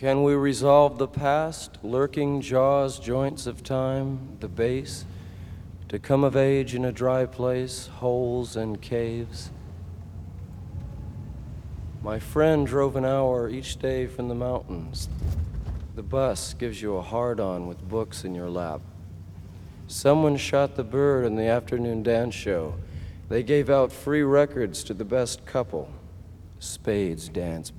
Can we resolve the past, lurking jaws, joints of time, the base, to come of age in a dry place, holes and caves? My friend drove an hour each day from the mountains. The bus gives you a hard-on with books in your lap. Someone shot the bird in the afternoon dance show. They gave out free records to the best couple. Spades dance